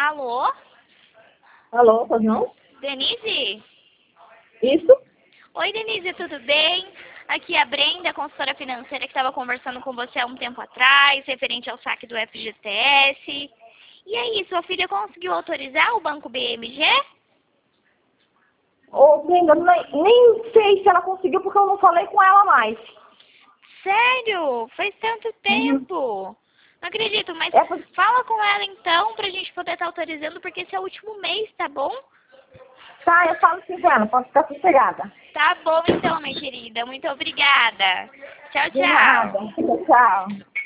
Alô? Alô, pois não? Denise? Isso? Oi, Denise, tudo bem? Aqui é a Brenda, consultora financeira, que estava conversando com você há um tempo atrás, referente ao saque do FGTS. E aí, sua filha conseguiu autorizar o Banco BMG? Ô, Brenda, nem sei se ela conseguiu porque eu não falei com ela mais. Sério? Faz tanto tempo. Não acredito, mas É por- fala com ela então, pra gente poder estar autorizando, porque esse é o último mês, tá bom? Tá, eu falo sim com ela, pode ficar sossegada. Tá bom então, minha querida. Muito obrigada. Tchau, De nada. tchau. Tchau.